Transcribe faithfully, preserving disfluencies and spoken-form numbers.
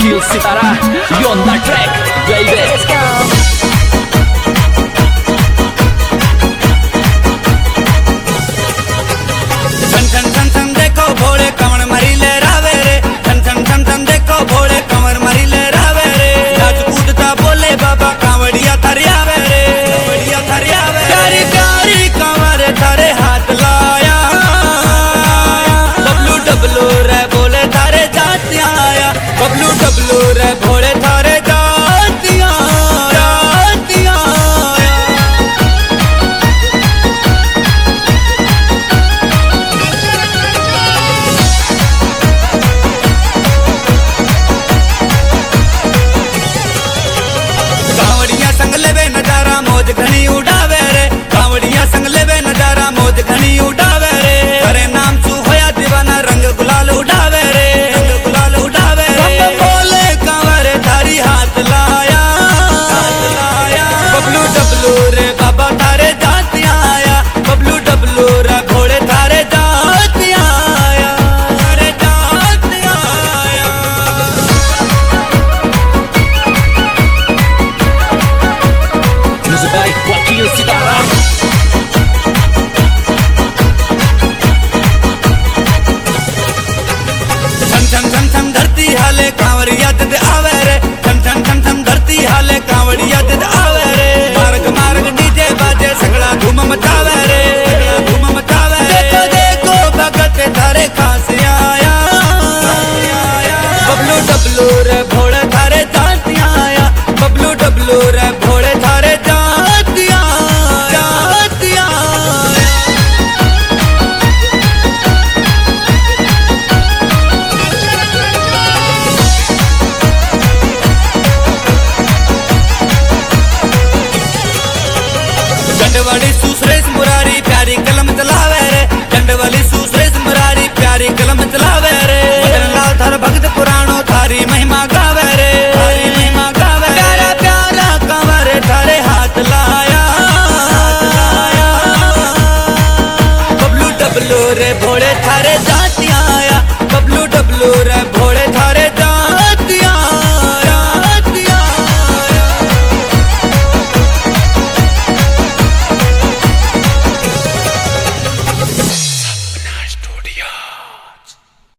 Wakil Sitara, you on that track, baby. Let's go. छन छन छन छन देखो भोले कमर मरी ले रावे रे, छन छन छन छन देखो भोले कमर मरी ले रावे रे। नाच कूदता बोले बाबा कांवड़िया थरियावे रे, कांवड़िया थरियावे रे। प्यारी प्यारी कमर थारे हाथ लाया, बबलू डबलू रे बोले थारे जातिया आया, बबलू डबलू रे भोले थारे जातिया जातिया। कांवड़िया संग लेवे नजारा मौज घनी उड़ावे रे, कांवड़िया संग लेवे नजारा मौज घनी उड़ावे रे। हरे नाम सु होया दीवाना रंग गुलाल उड़ावे रे, रंग गुलाल उड़ावे रे। बोले कांवर थारी हाथ लाया, हाथ लाया। बबलू डबलू रे बाबा थारे जातिया आया, बबलू डबलू रे घोड़े थारे जातिया आया, थारे जातिया आया। Music by Wakil Sitara. छन छन छन छन धरती हाले कांवरिया दद आवे रे, छन छन छन छन धरती हाले कांवरिया दद आवे रे। मार्ग मार्ग डीजे बाजे सगड़ा धूम मचावे रे, सगड़ा धूम मचावे रे। देखो देखो भगत थारे खास आया, बबलू डबलू रे भोले थारे जातिया आया, बबलू डबलू रे भोले थारे जातिया जातिया। गंडवाड़ी सुसरेश मुरा